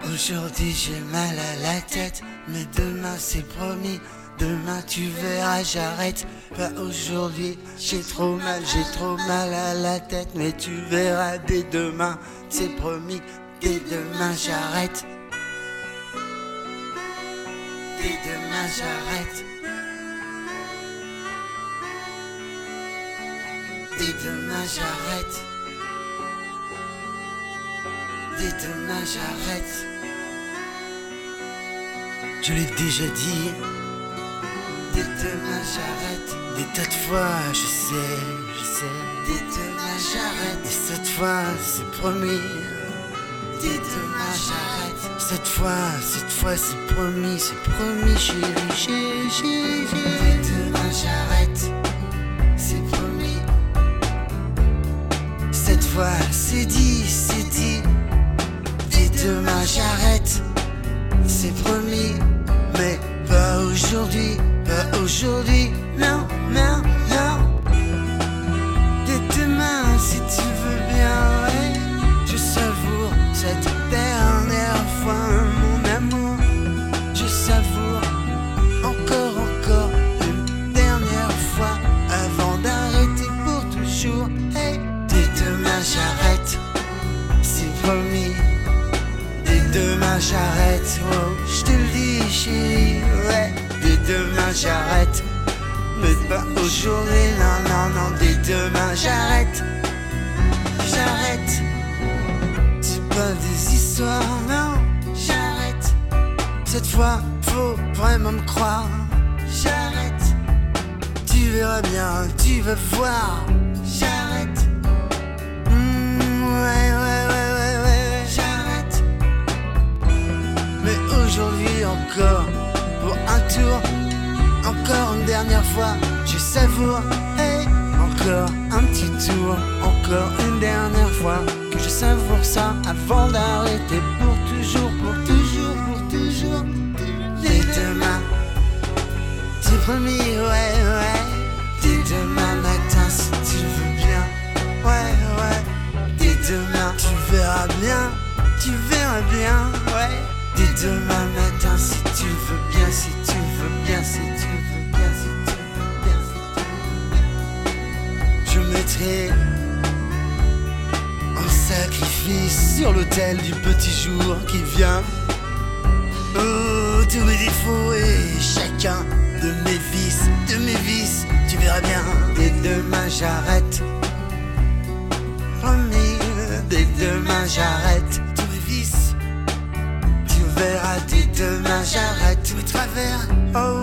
Aujourd'hui j'ai mal à la tête, mais demain c'est promis. Demain tu verras, j'arrête. Pas aujourd'hui, j'ai trop mal à la tête, mais tu verras dès demain, c'est promis. Dès demain j'arrête. Dès demain j'arrête. Dès demain j'arrête. Dès demain j'arrête. Je l'ai déjà dit. Dès demain j'arrête. Des tas de fois, je sais. Dès demain j'arrête. Et cette fois, c'est promis. Dès demain j'arrête. Cette fois, c'est promis, chérie. Dès demain j'arrête. C'est promis. Cette fois, c'est dit. Dès demain j'arrête. C'est promis. Mais pas aujourd'hui, non. Dès demain, si tu veux bien, ouais. Je savoure cette dernière fois, mon amour. Je savoure encore une dernière fois avant d'arrêter pour toujours. Hey. Dès demain j'arrête, c'est promis. Dès demain j'arrête, oh, je te le dis chérie, ouais. Dès demain j'arrête, mais pas aujourd'hui, non. Dès demain j'arrête. C'est pas des histoires, non. J'arrête. Cette fois, faut vraiment me croire. J'arrête. Tu verras bien, tu vas voir. J'arrête. Ouais. J'arrête. Mais aujourd'hui encore, pour un tour, encore une dernière fois, je savoure. Hey. Encore un petit tour, encore une dernière fois, que je savoure ça avant d'arrêter pour toujours. Dès demain, c'est promis, ouais. Dès demain matin, si tu veux bien, ouais. Dès demain, tu verras bien, ouais. Dès demain matin, si tu veux bien. Je mettrai un sacrifice sur l'autel du petit jour qui vient. Oh, tous mes défauts et chacun de mes vices, tu verras bien. Dès demain j'arrête. Promis, dès demain j'arrête. Tous mes vices, tu verras. Dès demain j'arrête. Tous mes travers, oh